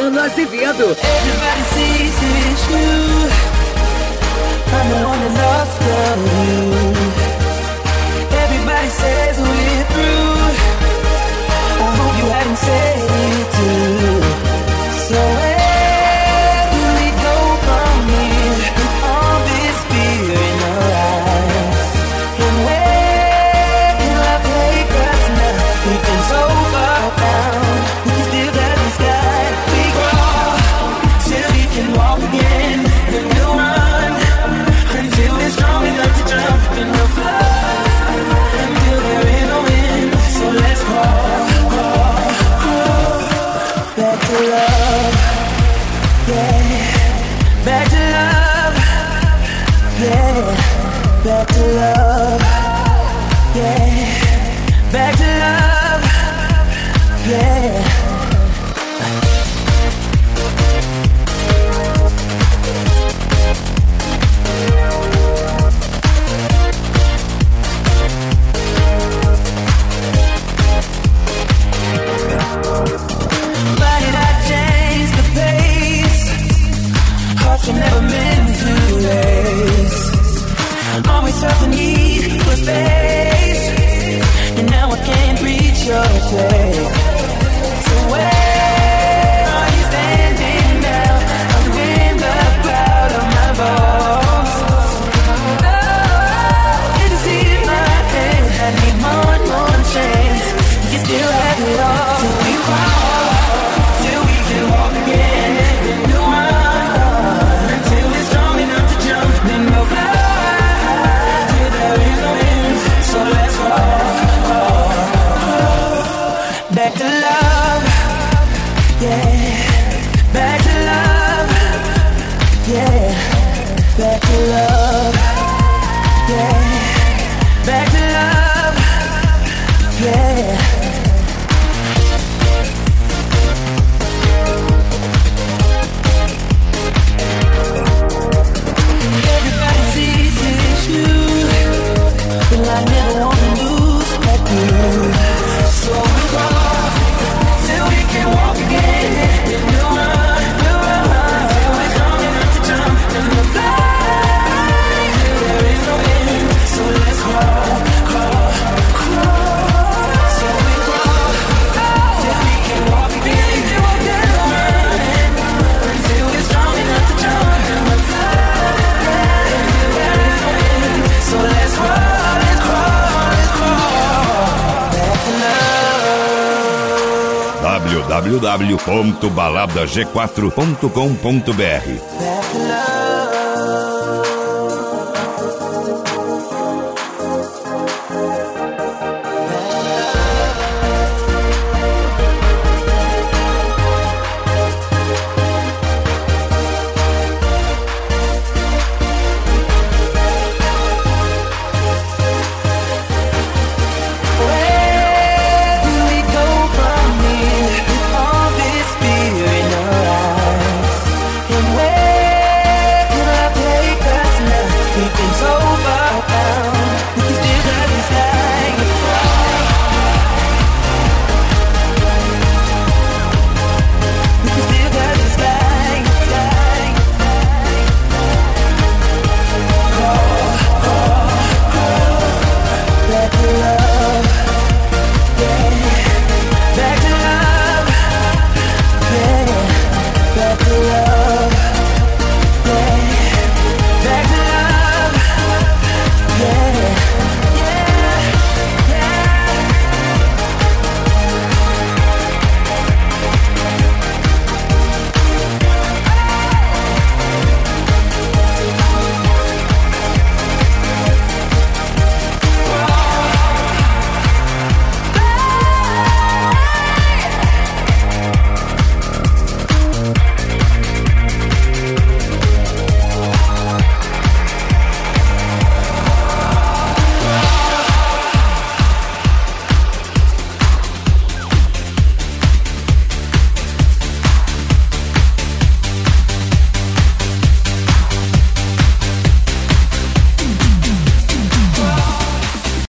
Luciano Azevedo. Everybody sees it's you. I'm the one that lost you. Everybody says we're through. I hope you haven't said it too. So where do we go from here? With all this fear in our eyes. And where can love take us now? We've been so far down. We can still touch the sky. We crawl till we can walk again. And we'll run until we're strong enough to jump in the flood. Until there is no end. So let's crawl, crawl, crawl. Back to love, yeah. Back to love, yeah. Back to love, yeah. Back to love, yeah. Why did I change the pace? Hearts were never meant to race. Always felt the need for space, and now I can't reach your place. So where are you standing now? I'm in the cloud of my voice. Oh, you can see in my hand. I need more chance. We can still have it all. Till we fall, till we can walk again. And we'll run until we're strong enough to jump. Then we'll fly till there is no end. So let's crawl, back to love, yeah. Back to love, yeah. Back to love, yeah. Back to love, yeah. Everybody sees it's you, but I never wanna lose like you. So we crawl till we can walk again. And we'll run till we're strong enough to jump. And we'll fly till there is no end. So let's crawl, crawl, crawl. So we crawl till we can walk again. And we'll run until we're strong enough to jump. And we'll fly till there is no end. So let's crawl, let's crawl, let's crawl. Back to love. www.baladag4.com.br